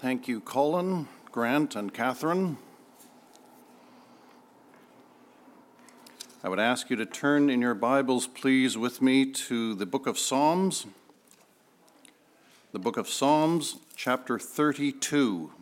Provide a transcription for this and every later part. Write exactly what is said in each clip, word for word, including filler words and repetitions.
Thank you, Colin, Grant, and Catherine. I would ask you to turn in your Bibles, please, with me to the book of Psalms. The book of Psalms, chapter thirty-two.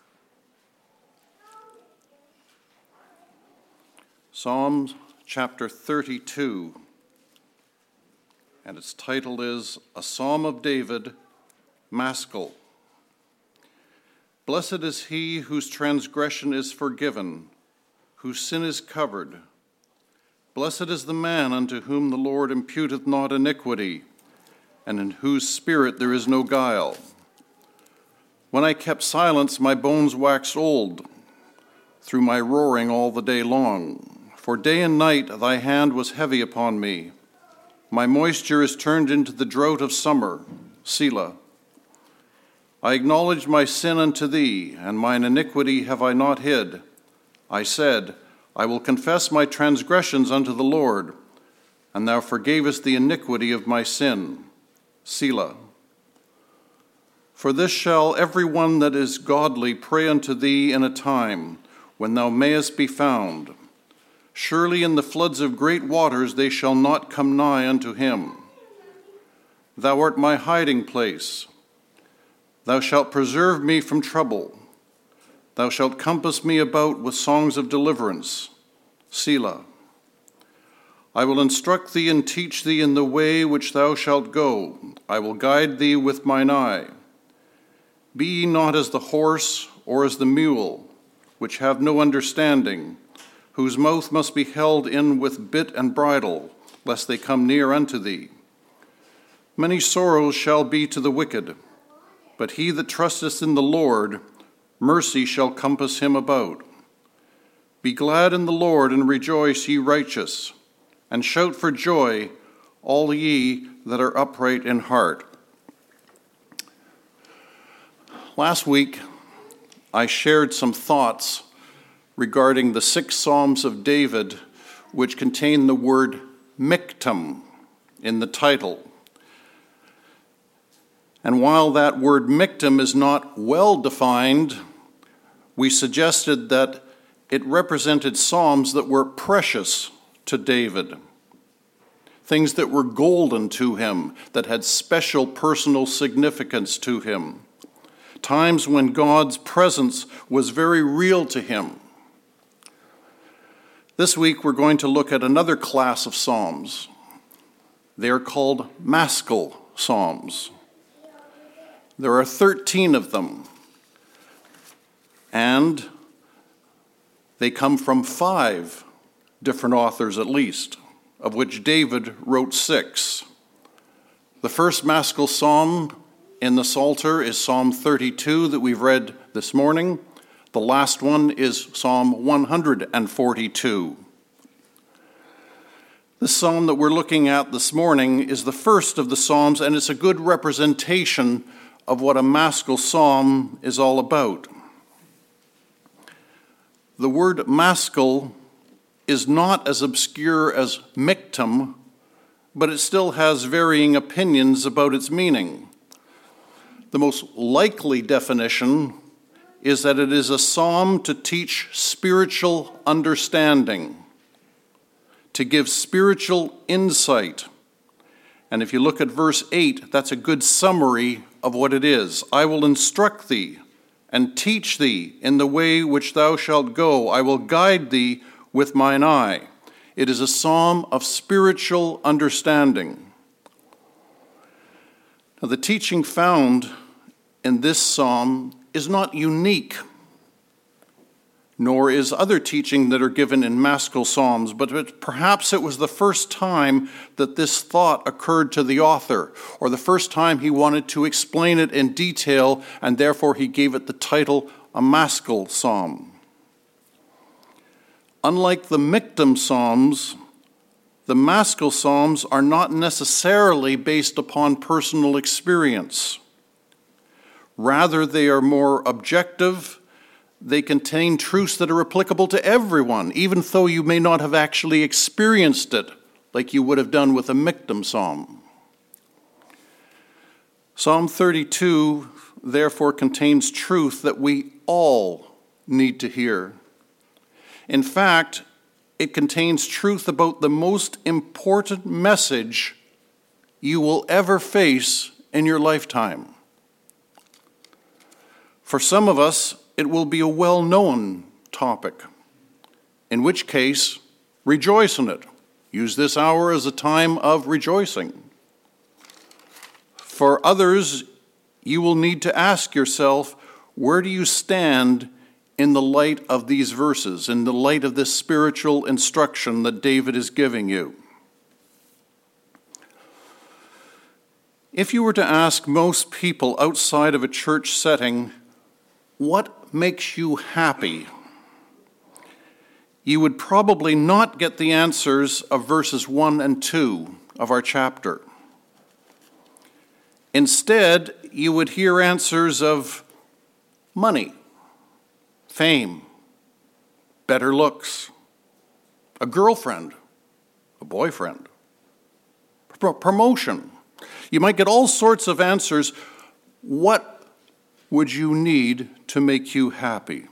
Psalms, chapter thirty-two. And its title is A Psalm of David, Maskil. Blessed is he whose transgression is forgiven, whose sin is covered. Blessed is the man unto whom the Lord imputeth not iniquity, and in whose spirit there is no guile. When I kept silence, my bones waxed old, through my roaring all the day long. For day and night thy hand was heavy upon me. My moisture is turned into the drought of summer, Selah. I acknowledged my sin unto thee, and mine iniquity have I not hid. I said, I will confess my transgressions unto the Lord, and thou forgavest the iniquity of my sin, Selah. For this shall every one that is godly pray unto thee in a time when thou mayest be found. Surely in the floods of great waters they shall not come nigh unto him. Thou art my hiding place. Thou shalt preserve me from trouble. Thou shalt compass me about with songs of deliverance, Selah. I will instruct thee and teach thee in the way which thou shalt go. I will guide thee with mine eye. Be ye not as the horse or as the mule, which have no understanding, whose mouth must be held in with bit and bridle, lest they come near unto thee. Many sorrows shall be to the wicked, but he that trusteth in the Lord, mercy shall compass him about. Be glad in the Lord, and rejoice, ye righteous, and shout for joy, all ye that are upright in heart. Last week, I shared some thoughts regarding the six Psalms of David, which contain the word miktam in the title. And while that word miktam is not well defined, we suggested that it represented psalms that were precious to David, things that were golden to him, that had special personal significance to him, times when God's presence was very real to him. This week we're going to look at another class of psalms. They are called Maskil psalms. There are thirteen of them, and they come from five different authors at least, of which David wrote six. The first Maskil psalm in the Psalter is Psalm thirty-two that we've read this morning. The last one is Psalm one hundred forty-two. The psalm that we're looking at this morning is the first of the psalms, and it's a good representation of what a Maskil psalm is all about. The word Maskil is not as obscure as miktam, but it still has varying opinions about its meaning. The most likely definition is that it is a psalm to teach spiritual understanding, to give spiritual insight. And if you look at verse eight, that's a good summary of what it is. I will instruct thee and teach thee in the way which thou shalt go. I will guide thee with mine eye. It is a psalm of spiritual understanding. Now, the teaching found in this psalm is not unique, nor is other teaching that are given in Maskil psalms, but perhaps it was the first time that this thought occurred to the author, or the first time he wanted to explain it in detail, and therefore he gave it the title, a Maskil psalm. Unlike the miktam psalms, the Maskil psalms are not necessarily based upon personal experience. Rather, they are more objective. They contain truths that are applicable to everyone, even though you may not have actually experienced it like you would have done with a miktam psalm. Psalm thirty-two therefore, contains truth that we all need to hear. In fact, it contains truth about the most important message you will ever face in your lifetime. For some of us, it will be a well-known topic, in which case, rejoice in it. Use this hour as a time of rejoicing. For others, you will need to ask yourself, where do you stand in the light of these verses, in the light of this spiritual instruction that David is giving you? If you were to ask most people outside of a church setting, what makes you happy? You would probably not get the answers of verses one and two of our chapter. Instead, you would hear answers of money, fame, better looks, a girlfriend, a boyfriend, pro- promotion. You might get all sorts of answers. What would you need to make you happy?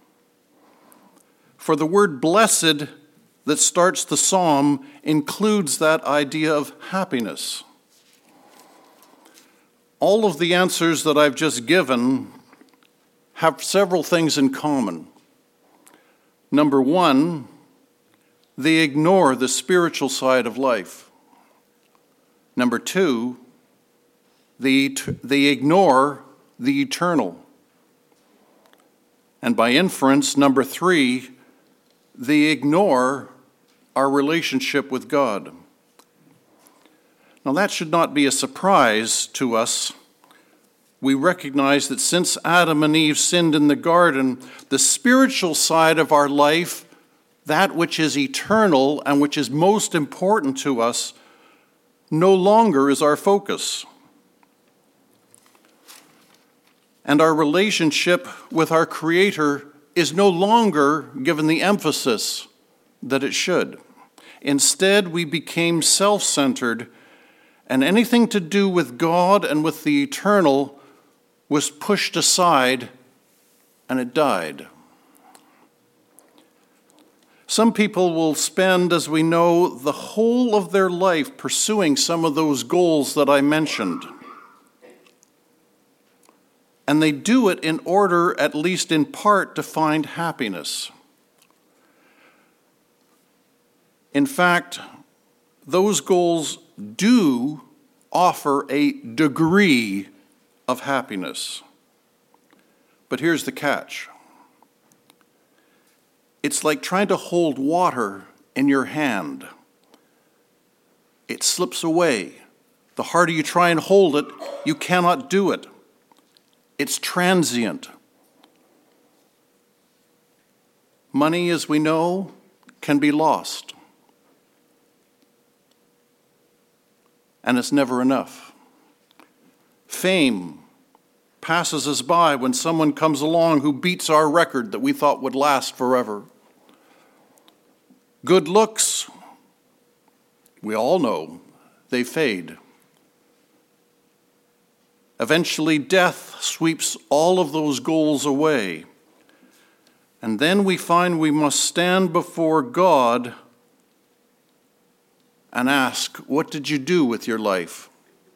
For the word blessed that starts the psalm includes that idea of happiness. All of the answers that I've just given have several things in common. Number one, they ignore the spiritual side of life. Number two, they, they ignore the eternal. And by inference, number three, they ignore our relationship with God. Now, that should not be a surprise to us. We recognize that since Adam and Eve sinned in the garden, the spiritual side of our life, that which is eternal and which is most important to us, no longer is our focus. And our relationship with our Creator is no longer given the emphasis that it should. Instead, we became self-centered, and anything to do with God and with the eternal was pushed aside, and it died. Some people will spend, as we know, the whole of their life pursuing some of those goals that I mentioned. And they do it in order, at least in part, to find happiness. In fact, those goals do offer a degree of happiness. But here's the catch. It's like trying to hold water in your hand. It slips away. The harder you try and hold it, you cannot do it. It's transient. Money, as we know, can be lost. And it's never enough. Fame passes us by when someone comes along who beats our record that we thought would last forever. Good looks, we all know, they fade. Eventually, death sweeps all of those goals away. And then we find we must stand before God and ask, what did you do with your life?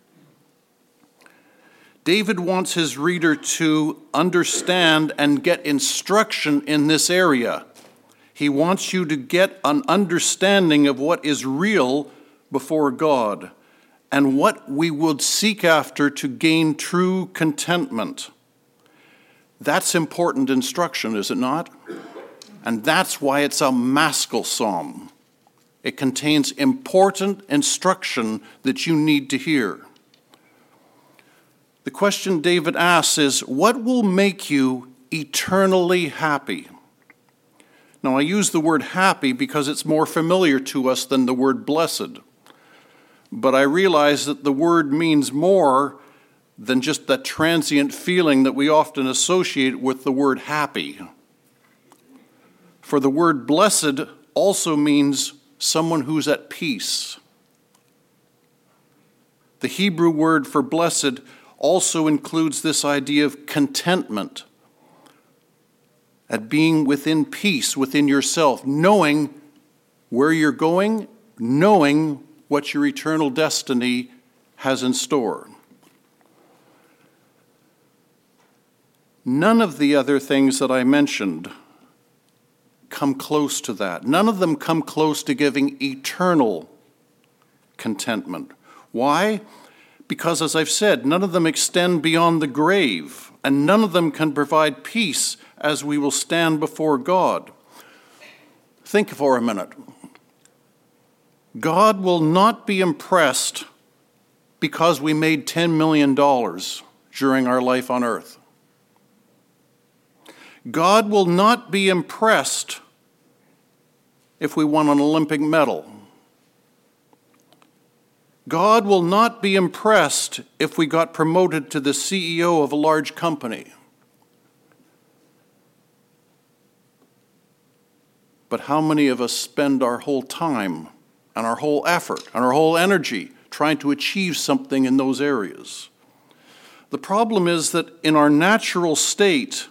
David wants his reader to understand and get instruction in this area. He wants you to get an understanding of what is real before God and what we would seek after to gain true contentment. That's important instruction, is it not? And that's why it's a Maskil psalm. It contains important instruction that you need to hear. The question David asks is, what will make you eternally happy? Now, I use the word happy because it's more familiar to us than the word blessed. But I realize that the word means more than just that transient feeling that we often associate with the word happy. For the word blessed also means someone who's at peace. The Hebrew word for blessed also includes this idea of contentment, at being within peace within yourself, knowing where you're going, knowing what your eternal destiny has in store. None of the other things that I mentioned come close to that. None of them come close to giving eternal contentment. Why? Because, as I've said, none of them extend beyond the grave, and none of them can provide peace as we will stand before God. Think for a minute. God will not be impressed because we made ten million dollars during our life on earth. God will not be impressed if we won an Olympic medal. God will not be impressed if we got promoted to the C E O of a large company. But how many of us spend our whole time and our whole effort and our whole energy trying to achieve something in those areas? The problem is that in our natural state,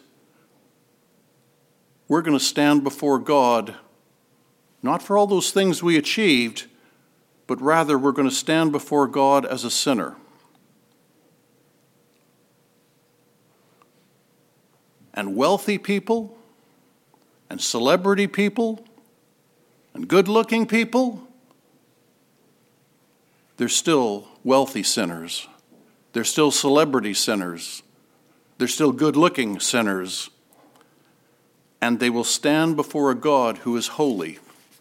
we're going to stand before God, not for all those things we achieved, but rather we're going to stand before God as a sinner. And wealthy people, and celebrity people, and good-looking people, they're still wealthy sinners. They're still celebrity sinners. They're still good-looking sinners. And they will stand before a God who is holy.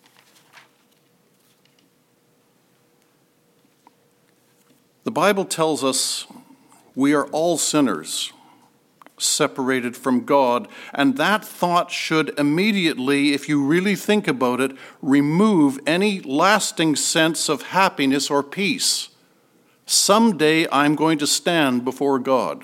The Bible tells us we are all sinners, separated from God, and that thought should immediately, if you really think about it, remove any lasting sense of happiness or peace. Someday I'm going to stand before God.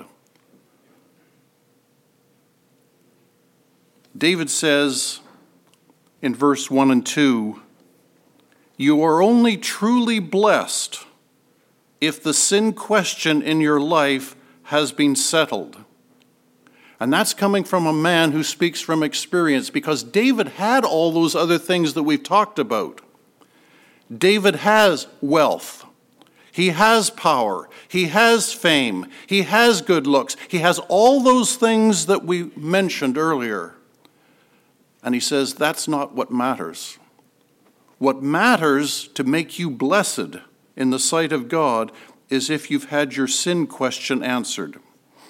David says in verse one and two, "You are only truly blessed if the sin question in your life has been settled." And that's coming from a man who speaks from experience, because David had all those other things that we've talked about. David has wealth. He has power. He has fame. He has good looks. He has all those things that we mentioned earlier. And he says that's not what matters. What matters to make you blessed in the sight of God is if you've had your sin question answered.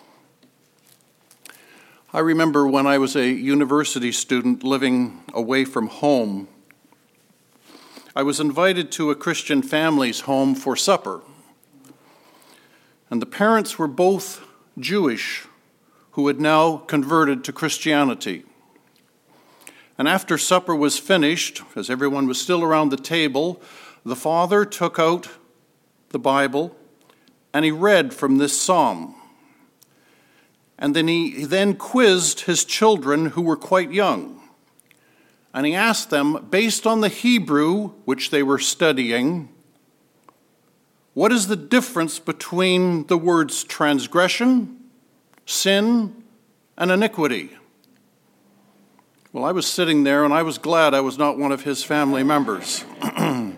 I remember when I was a university student living away from home, I was invited to a Christian family's home for supper. And the parents were both Jewish who had now converted to Christianity. And after supper was finished, as everyone was still around the table, the father took out the Bible and he read from this psalm. And then he, he then quizzed his children who were quite young. And he asked them, based on the Hebrew which they were studying, what is the difference between the words transgression, sin, and iniquity? Well, I was sitting there and I was glad I was not one of his family members. I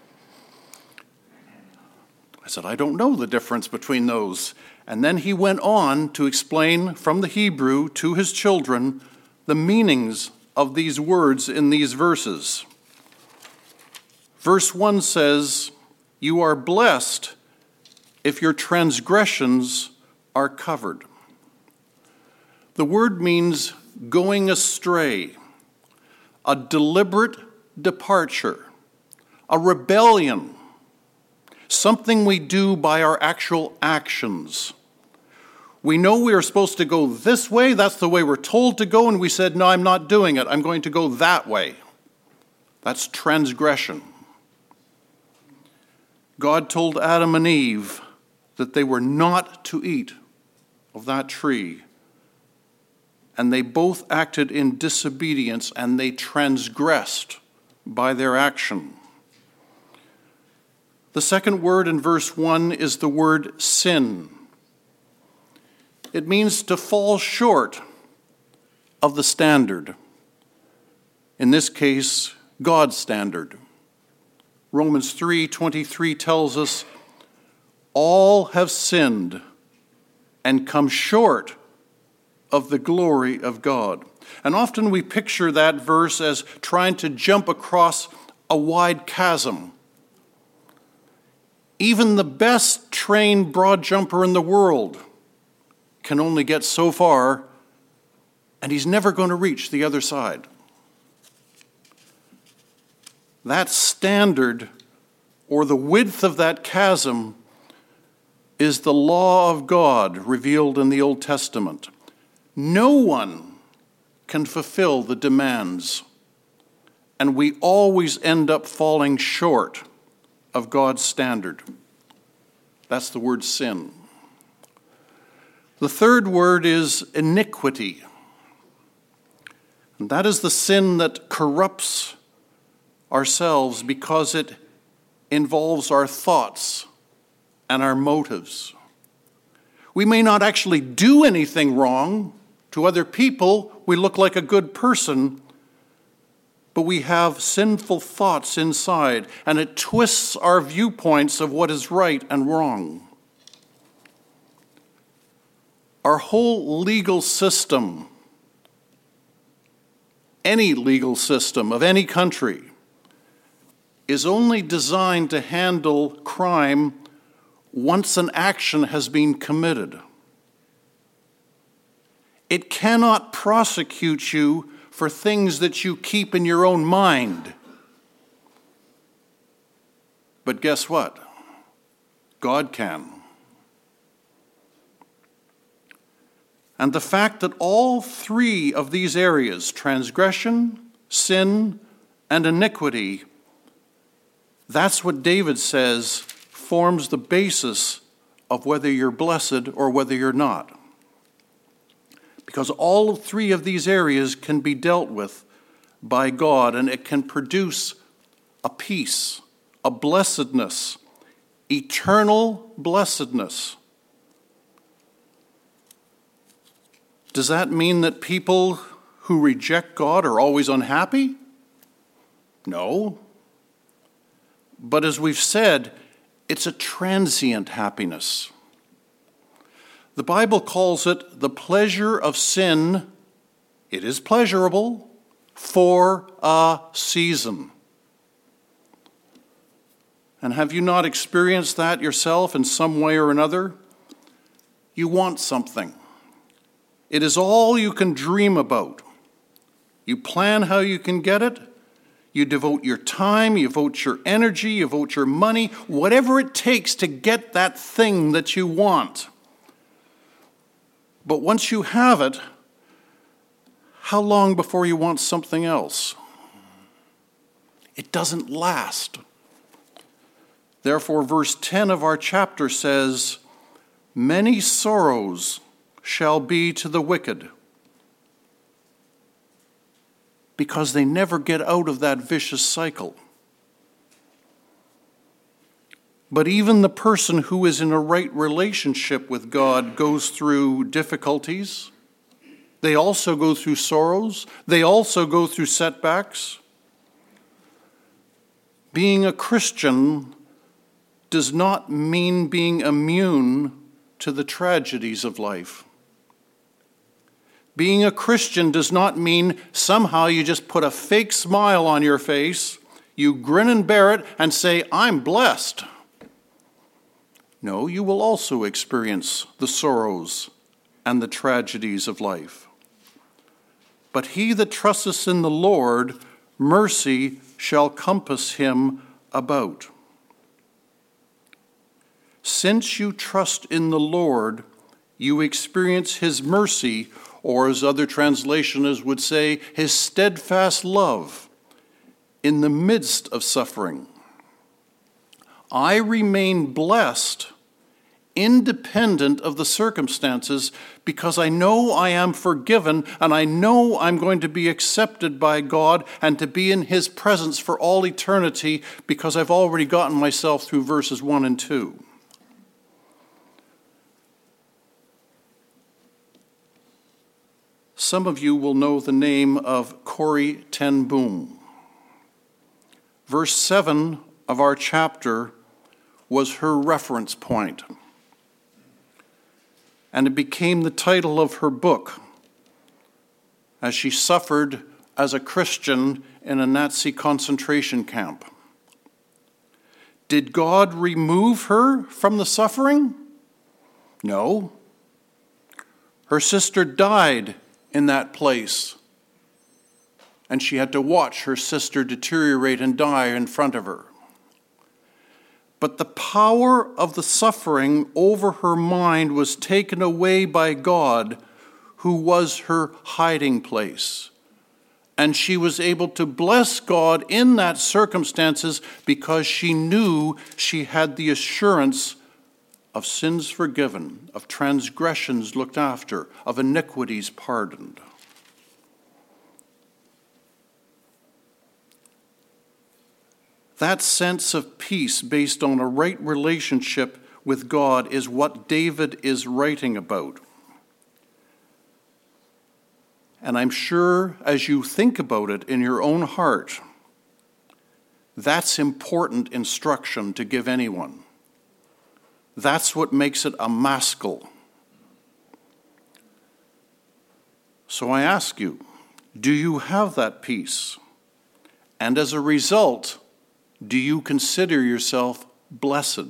said, I don't know the difference between those. And then he went on to explain from the Hebrew to his children the meanings of these words in these verses. Verse one says, "You are blessed if your transgressions are covered." The word means going astray, a deliberate departure, a rebellion, something we do by our actual actions. We know we are supposed to go this way, that's the way we're told to go, and we said, no, I'm not doing it, I'm going to go that way. That's transgression. God told Adam and Eve that they were not to eat of that tree. And they both acted in disobedience, and they transgressed by their action. The second word in verse one is the word sin. it means to fall short of the standard. In this case, God's standard. Romans three twenty-three tells us, all have sinned and come short of the glory of God. And often we picture that verse as trying to jump across a wide chasm. Even the best trained broad jumper in the world can only get so far, and he's never going to reach the other side. That standard, or the width of that chasm, is the law of God revealed in the Old Testament. No one can fulfill the demands, and we always end up falling short of God's standard. That's the word sin. The third word is iniquity. And that is the sin that corrupts ourselves because it involves our thoughts and our motives. We may not actually do anything wrong. To other people, we look like a good person, but we have sinful thoughts inside, and it twists our viewpoints of what is right and wrong. Our whole legal system, any legal system of any country, is only designed to handle crime once an action has been committed. It cannot prosecute you for things that you keep in your own mind. But guess what? God can. And the fact that all three of these areas, transgression, sin, and iniquity, that's what David says forms the basis of whether you're blessed or whether you're not. Because all three of these areas can be dealt with by God, and it can produce a peace, a blessedness, eternal blessedness. Does that mean that people who reject God are always unhappy? No. But as we've said, it's a transient happiness. The Bible calls it the pleasure of sin. It is pleasurable for a season. And have you not experienced that yourself in some way or another? You want something. It is all you can dream about. You plan how you can get it. You devote your time, you devote your energy, you devote your money, whatever it takes to get that thing that you want. But once you have it, how long before you want something else? It doesn't last. Therefore, verse ten of our chapter says, "Many sorrows shall be to the wicked," because they never get out of that vicious cycle. But even the person who is in a right relationship with God goes through difficulties. They also go through sorrows. They also go through setbacks. Being a Christian does not mean being immune to the tragedies of life. Being a Christian does not mean somehow you just put a fake smile on your face, you grin and bear it, and say, "I'm blessed." No, you will also experience the sorrows and the tragedies of life. But he that trusteth in the Lord, mercy shall compass him about. Since you trust in the Lord, you experience his mercy, or as other translations would say, his steadfast love in the midst of suffering. I remain blessed independent of the circumstances because I know I am forgiven and I know I'm going to be accepted by God and to be in his presence for all eternity because I've already gotten myself through verses one and two. Some of you will know the name of Corrie ten Boom. Verse seven of our chapter was her reference point, and it became the title of her book as she suffered as a Christian in a Nazi concentration camp. Did God remove her from the suffering? No. Her sister died in that place, and she had to watch her sister deteriorate and die in front of her. But the power of the suffering over her mind was taken away by God, who was her hiding place. And she was able to bless God in that circumstances because she knew she had the assurance of sins forgiven, of transgressions looked after, of iniquities pardoned. That sense of peace based on a right relationship with God is what David is writing about. And I'm sure as you think about it in your own heart, that's important instruction to give anyone. That's what makes it a maskil. So I ask you, do you have that peace? And as a result, do you consider yourself blessed?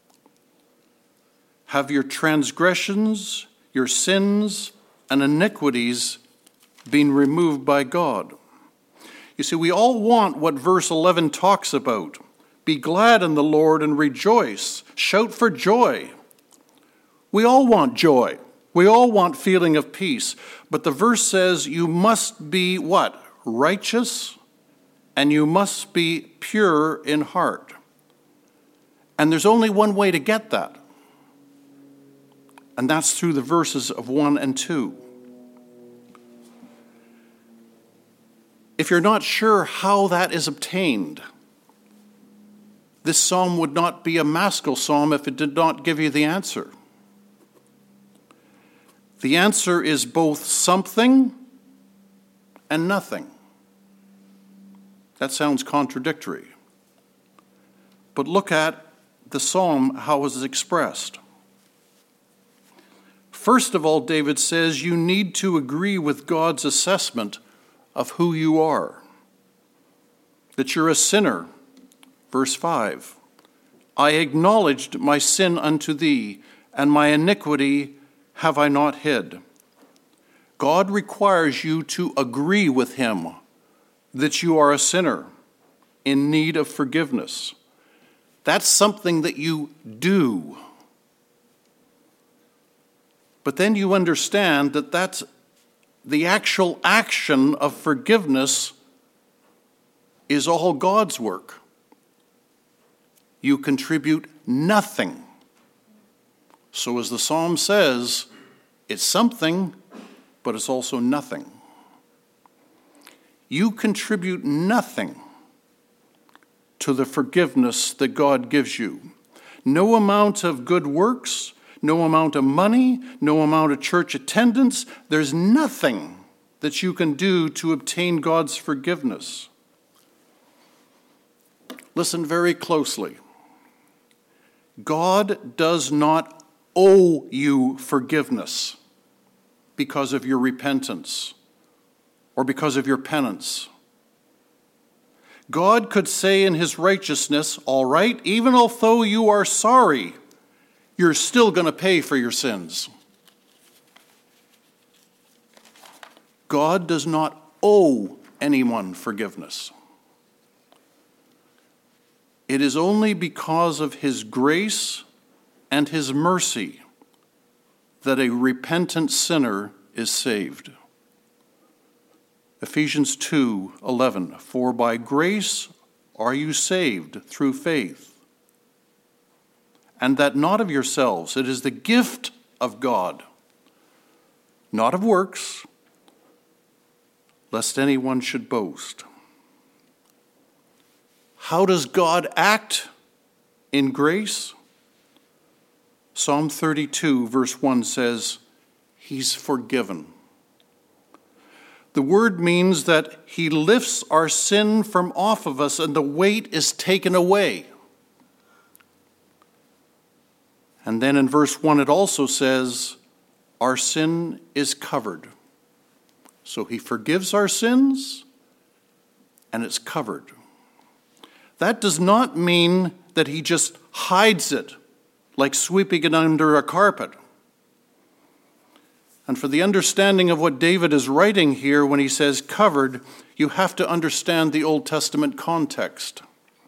Have your transgressions, your sins, and iniquities been removed by God? You see, we all want what verse eleven talks about. Be glad in the Lord and rejoice. Shout for joy. We all want joy. We all want feeling of peace. But the verse says you must be what? Righteous, and you must be pure in heart. And there's only one way to get that. And that's through the verses of one and two. If you're not sure how that is obtained, this psalm would not be a maskil psalm if it did not give you the answer. The answer is both something and nothing. That sounds contradictory. But look at the psalm, how it is expressed. First of all, David says you need to agree with God's assessment of who you are. That you're a sinner. Verse five, I acknowledged my sin unto thee, and my iniquity have I not hid. God requires you to agree with him that you are a sinner in need of forgiveness. That's something that you do. But then you understand that that's the actual action of forgiveness is all God's work. You contribute nothing. So as the psalm says, it's something, but it's also nothing. You contribute nothing to the forgiveness that God gives you. No amount of good works, no amount of money, no amount of church attendance, there's nothing that you can do to obtain God's forgiveness. Listen very closely. God does not owe you forgiveness because of your repentance or because of your penance. God could say in his righteousness, all right, even although you are sorry, you're still going to pay for your sins. God does not owe anyone forgiveness. It is only because of his grace and his mercy that a repentant sinner is saved. Ephesians two eleven, for by grace are you saved through faith, and that not of yourselves, it is the gift of God, not of works, lest anyone should boast. How does God act in grace? Psalm thirty-two, verse one says, he's forgiven. The word means that he lifts our sin from off of us and the weight is taken away. And then in verse one it also says, our sin is covered. So he forgives our sins and it's covered. That does not mean that he just hides it, like sweeping it under a carpet. And for the understanding of what David is writing here when he says covered, you have to understand the Old Testament context.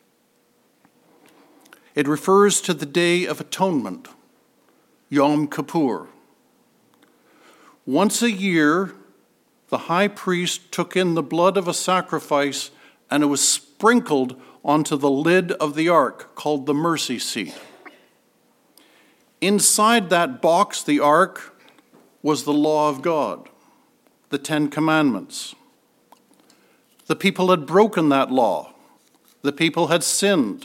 It refers to the Day of Atonement, Yom Kippur. Once a year, the high priest took in the blood of a sacrifice and it was sprinkled onto the lid of the ark called the mercy seat. Inside that box, the ark, was the law of God, the Ten Commandments. The people had broken that law. The people had sinned.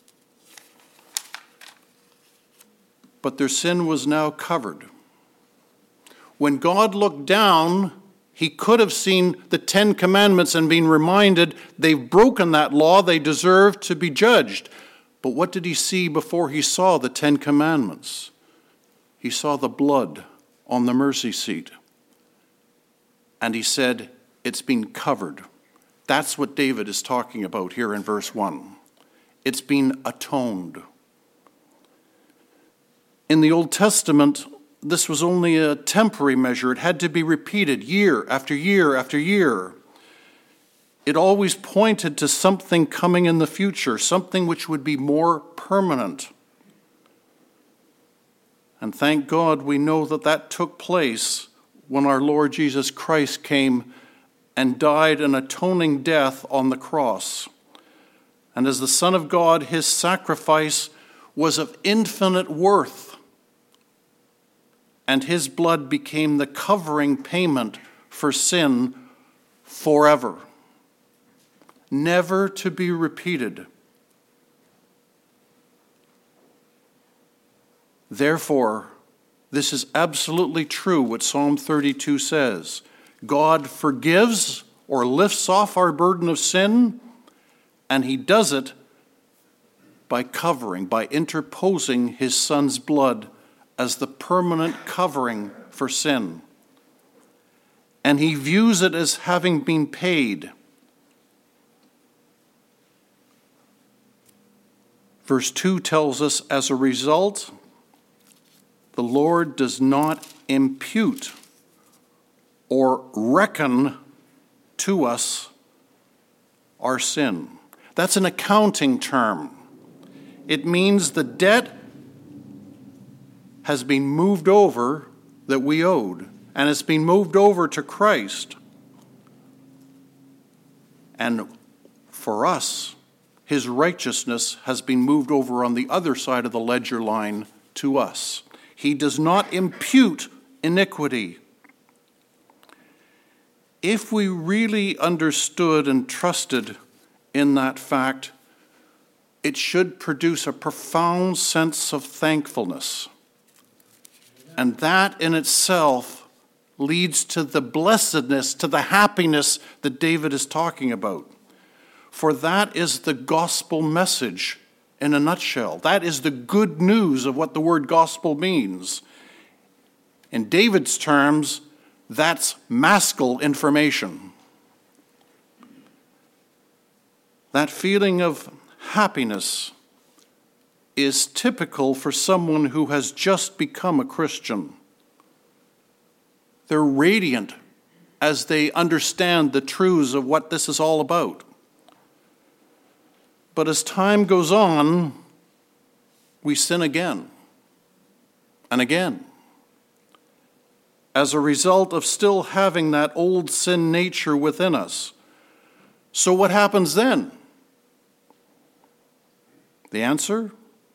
But their sin was now covered. When God looked down, he could have seen the Ten Commandments and been reminded they've broken that law, they deserve to be judged. But what did he see before he saw the Ten Commandments? He saw the blood on the mercy seat. And he said, it's been covered. That's what David is talking about here in verse one. It's been atoned. In the Old Testament, this was only a temporary measure. It had to be repeated year after year after year. It always pointed to something coming in the future, something which would be more permanent. And thank God we know that that took place when our Lord Jesus Christ came and died an atoning death on the cross. And as the Son of God, his sacrifice was of infinite worth. And his blood became the covering payment for sin forever, never to be repeated. Therefore, this is absolutely true what Psalm thirty-two says. God forgives or lifts off our burden of sin, and he does it by covering, by interposing his Son's blood as the permanent covering for sin. And he views it as having been paid. Verse two tells us, as a result, the Lord does not impute or reckon to us our sin. That's an accounting term. It means the debt has been moved over that we owed, and it's been moved over to Christ. And for us, his righteousness has been moved over on the other side of the ledger line to us. He does not impute iniquity. If we really understood and trusted in that fact, it should produce a profound sense of thankfulness. And that in itself leads to the blessedness, to the happiness that David is talking about. For that is the gospel message in a nutshell. That is the good news of what the word gospel means. In David's terms, that's Maskell information. That feeling of happiness is typical for someone who has just become a Christian. They're radiant as they understand the truths of what this is all about. But as time goes on, we sin again and again. As a result of still having that old sin nature within us. So what happens then? The answer?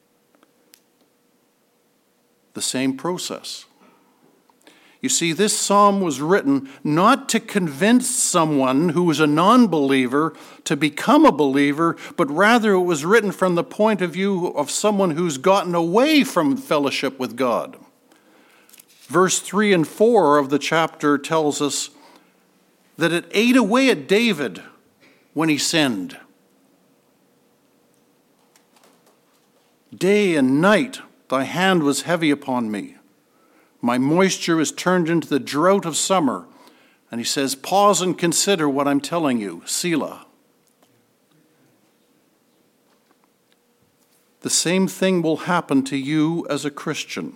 The same process. You see, this psalm was written not to convince someone who was a non-believer to become a believer, but rather it was written from the point of view of someone who's gotten away from fellowship with God. Verse three and four of the chapter tells us, that it ate away at David when he sinned. Day and night thy hand was heavy upon me. My moisture was turned into the drought of summer. And he says, pause and consider what I'm telling you. Selah. The same thing will happen to you as a Christian.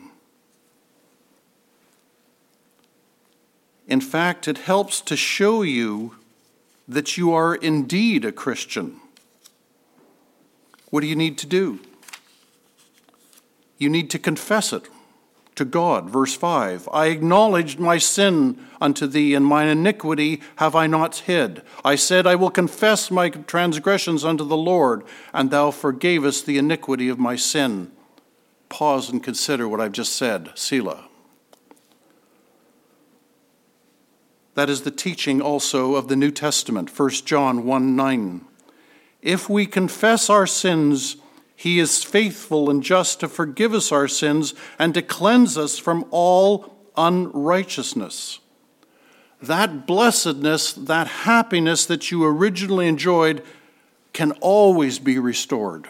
In fact, it helps to show you that you are indeed a Christian. What do you need to do? You need to confess it to God. Verse five, I acknowledged my sin unto thee, and mine iniquity have I not hid. I said, I will confess my transgressions unto the Lord, and thou forgavest the iniquity of my sin. Pause and consider what I've just said. Selah. That is the teaching also of the New Testament, First John one nine. If we confess our sins, he is faithful and just to forgive us our sins and to cleanse us from all unrighteousness. That blessedness, that happiness that you originally enjoyed can always be restored.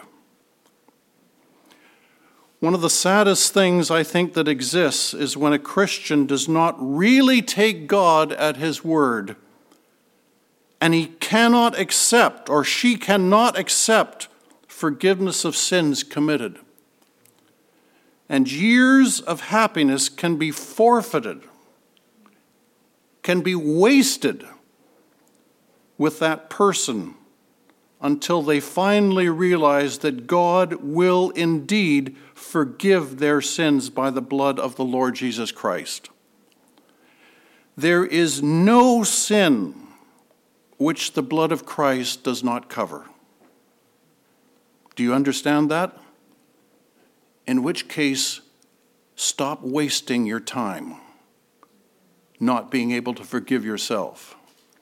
One of the saddest things I think that exists is when a Christian does not really take God at his word, and he cannot accept, or she cannot accept, forgiveness of sins committed. And years of happiness can be forfeited, can be wasted with that person until they finally realize that God will indeed forgive their sins by the blood of the Lord Jesus Christ. There is no sin which the blood of Christ does not cover. Do you understand that? In which case, stop wasting your time not being able to forgive yourself.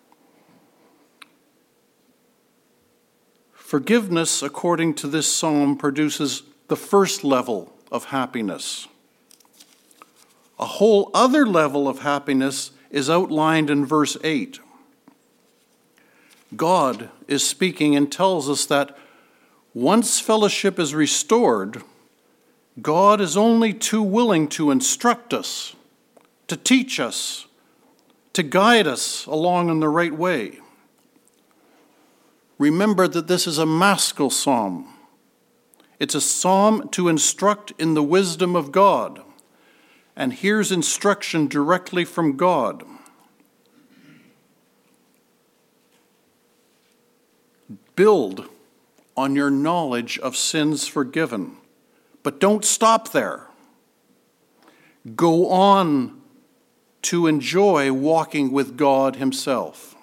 Forgiveness, according to this psalm, produces the first level of happiness. A whole other level of happiness is outlined in verse eight. God is speaking and tells us that once fellowship is restored, God is only too willing to instruct us, to teach us, to guide us along in the right way. Remember that this is a maskil psalm. It's a psalm to instruct in the wisdom of God. And here's instruction directly from God. Build on your knowledge of sins forgiven. But don't stop there. Go on to enjoy walking with God himself.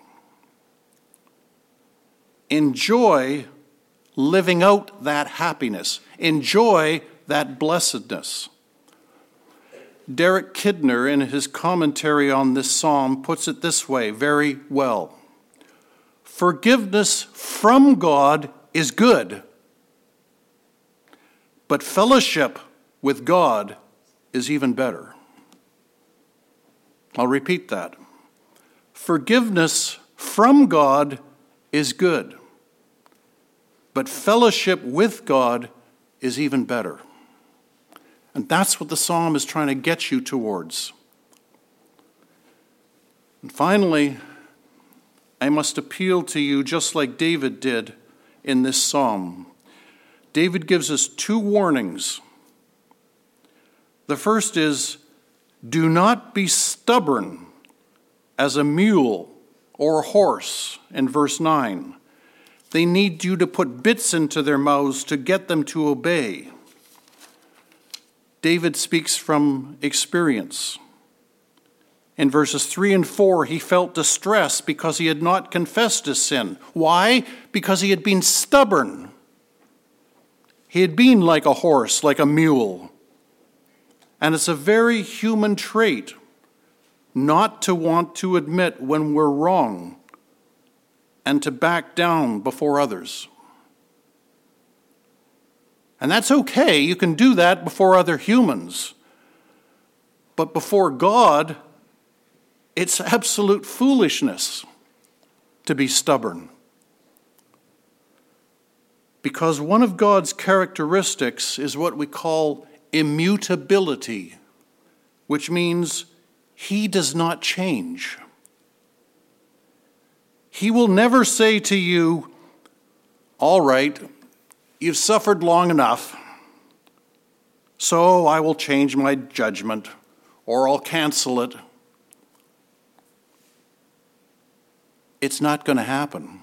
Enjoy living out that happiness. Enjoy that blessedness. Derek Kidner, in his commentary on this psalm, puts it this way very well. Forgiveness from God is good, but fellowship with God is even better. I'll repeat that. Forgiveness from God is good, but fellowship with God is even better. And that's what the psalm is trying to get you towards. And finally, I must appeal to you just like David did in this psalm. David gives us two warnings. The first is, do not be stubborn as a mule or a horse, in verse nine. They need you to put bits into their mouths to get them to obey. David speaks from experience. In verses three and four, he felt distress because he had not confessed his sin. Why? Because he had been stubborn. He had been like a horse, like a mule. And it's a very human trait not to want to admit when we're wrong and to back down before others. And that's okay. You can do that before other humans. But before God, it's absolute foolishness to be stubborn. Because one of God's characteristics is what we call immutability, which means he does not change. He will never say to you, all right, you've suffered long enough, so I will change my judgment, or I'll cancel it. It's not going to happen.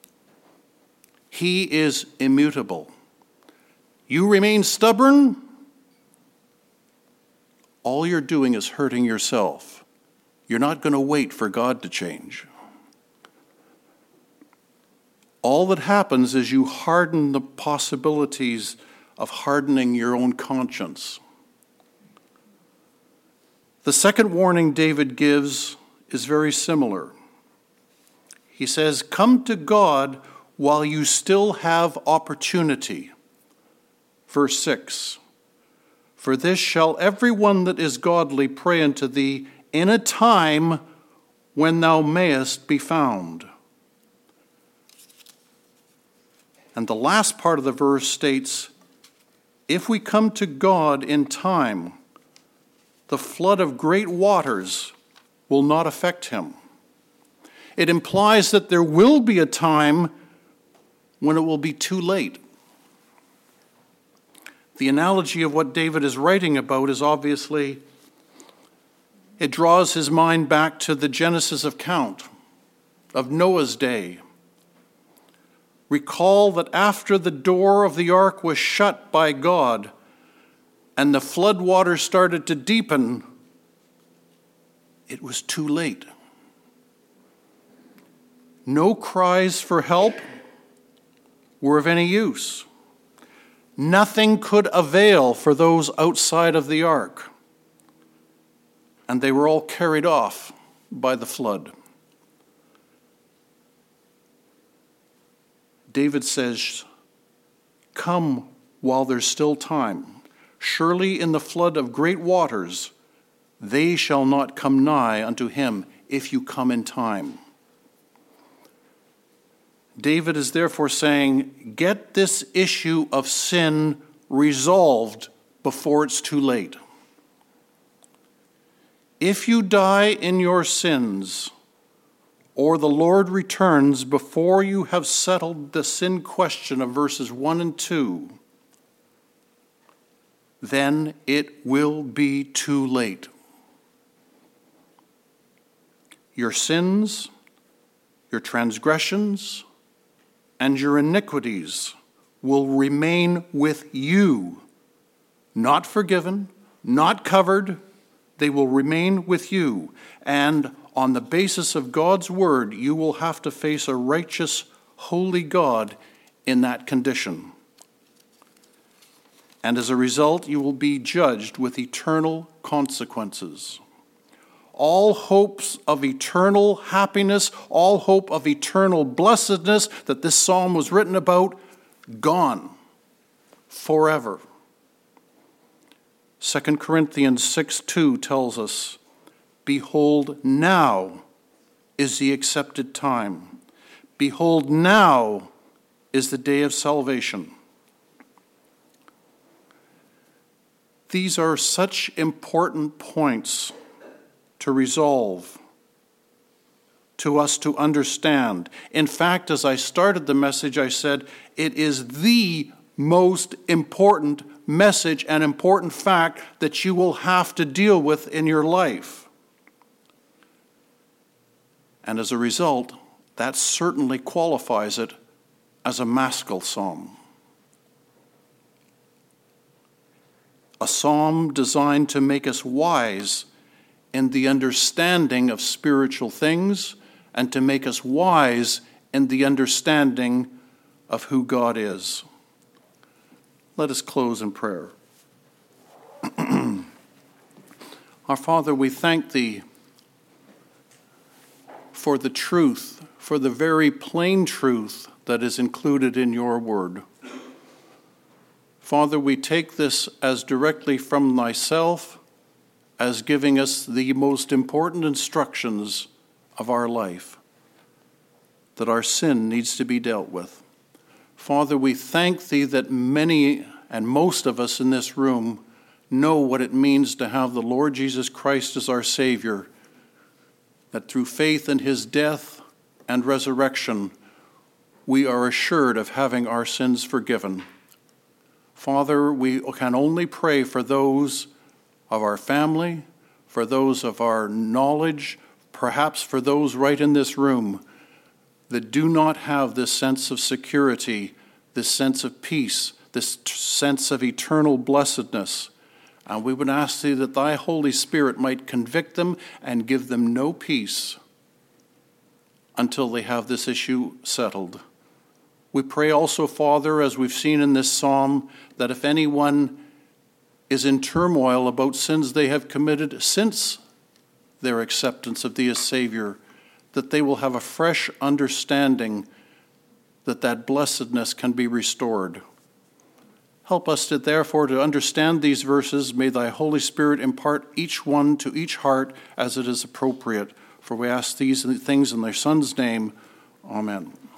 He is immutable. You remain stubborn, all you're doing is hurting yourself. You're not going to wait for God to change. All that happens is you harden the possibilities of hardening your own conscience. The second warning David gives is very similar. He says, come to God while you still have opportunity. Verse six, for this shall every one that is godly pray unto thee in a time when thou mayest be found. And the last part of the verse states, if we come to God in time, the flood of great waters will not affect him. It implies that there will be a time when it will be too late. The analogy of what David is writing about is obviously, it draws his mind back to the Genesis account of Noah's day. Recall that after the door of the ark was shut by God and the flood water started to deepen, it was too late. No cries for help were of any use. Nothing could avail for those outside of the ark, and they were all carried off by the flood. David says, come while there's still time. Surely in the flood of great waters, they shall not come nigh unto him if you come in time. David is therefore saying, get this issue of sin resolved before it's too late. If you die in your sins, or the Lord returns before you have settled the sin question of verses one and two, then it will be too late. Your sins, your transgressions, and your iniquities will remain with you, not forgiven, not covered. They will remain with you. And on the basis of God's word, you will have to face a righteous, holy God in that condition. And as a result, you will be judged with eternal consequences. All hopes of eternal happiness, all hope of eternal blessedness that this psalm was written about, gone forever. Second Corinthians six two tells us, behold, now is the accepted time. Behold, now is the day of salvation. These are such important points to resolve, to us to understand. In fact, as I started the message, I said, it is the most important message and important fact that you will have to deal with in your life. And as a result, that certainly qualifies it as a Maskil psalm. A psalm designed to make us wise in the understanding of spiritual things and to make us wise in the understanding of who God is. Let us close in prayer. Our Father, we thank Thee for the truth, for the very plain truth that is included in Your word. Father, we take this as directly from Thyself, as giving us the most important instructions of our life. that our sin needs to be dealt with. Father, we thank thee that many and most of us in this room know what it means to have the Lord Jesus Christ as our Savior, that through faith in his death and resurrection, we are assured of having our sins forgiven. Father, we can only pray for those of our family, for those of our knowledge, perhaps for those right in this room that do not have this sense of security, this sense of peace, this t- sense of eternal blessedness. And we would ask thee that thy Holy Spirit might convict them and give them no peace until they have this issue settled. We pray also, Father, as we've seen in this psalm, that if anyone is in turmoil about sins they have committed since their acceptance of thee as Savior, that they will have a fresh understanding that that blessedness can be restored. Help us to, therefore, to understand these verses. May thy Holy Spirit impart each one to each heart as it is appropriate. For we ask these things in thy Son's name. Amen.